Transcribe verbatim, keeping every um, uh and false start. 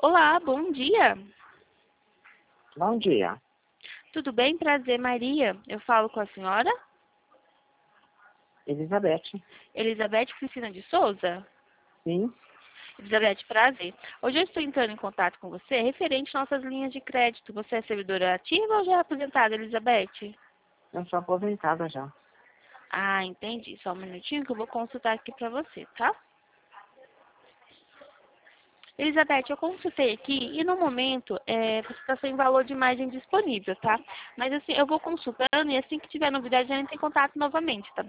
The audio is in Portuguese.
Olá, bom dia. Bom dia. Tudo bem? Prazer, Maria. Eu falo com a senhora Elizabeth. Elizabeth Cristina de Souza? Sim, Elizabeth, prazer. Hoje eu estou entrando em contato com você referente às nossas linhas de crédito. Você é servidora ativa ou já é aposentada, Elizabeth? eu sou aposentada já. Ah, entendi. Só um minutinho que eu vou consultar aqui para você, tá? Elizabeth, eu consultei aqui e no momento é, você está sem valor de margem disponível, tá? Mas assim, eu vou consultando e assim que tiver novidade a gente entra em contato novamente, tá